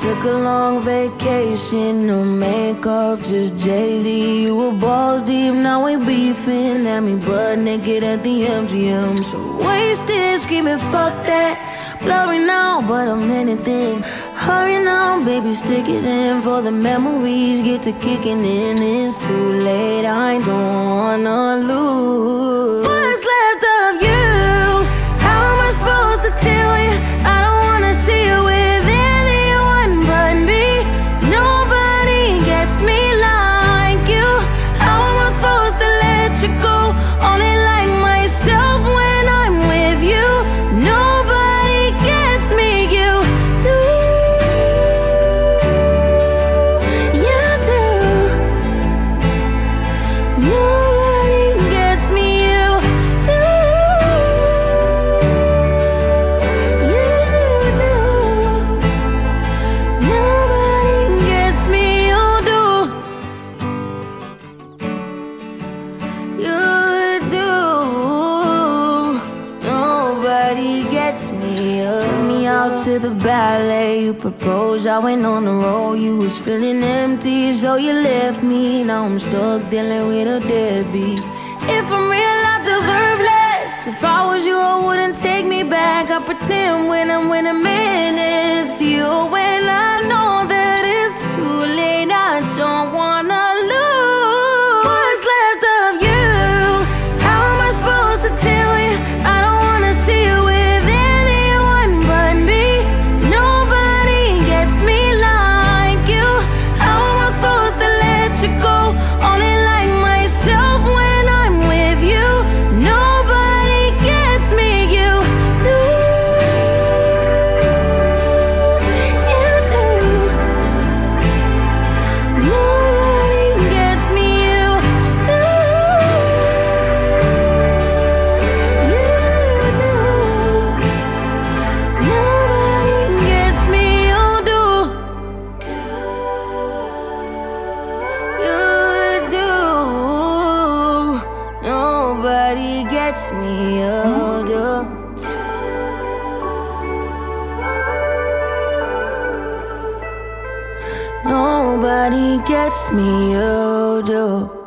Took a long vacation, no makeup, just Jay-Z. You were balls deep, now we beefing. Had me butt naked at the MGM. So wasted, screaming fuck that. Blurry now, but I'm anything. Hurry now, baby, stick it in. For the memories get to kicking in. It's too late, I don't wanna lose. What's left of you? How am I supposed to tell you? I don't wanna see you with anyone but me. Nobody gets me like you. How am I supposed to let you go? Only like myself when I'm with you. Nobody gets me, you do. You do. Nobody gets me, you do. You do. Nobody gets me, you do. You do. Nobody gets me. Took me out to the ballet, you proposed, I went on the road. You was feeling empty, so you left me. Now I'm stuck dealing with a deadbeat. If I'm real, I deserve less. If I was you, I wouldn't take me back. I pretend when I'm with a man, it's you. When I know that it's too late, I don't wanna lose. What's left of you? How am I supposed to tell you? I don't wanna see you with anyone but me. Nobody gets me like you. How am I supposed to let you go? Only like myself when I'm with you. Nobody gets me, you do. You do. Nobody gets me, you do. You do. Nobody gets me, you do. You do. Nobody gets me, you do. Nobody gets me, you do.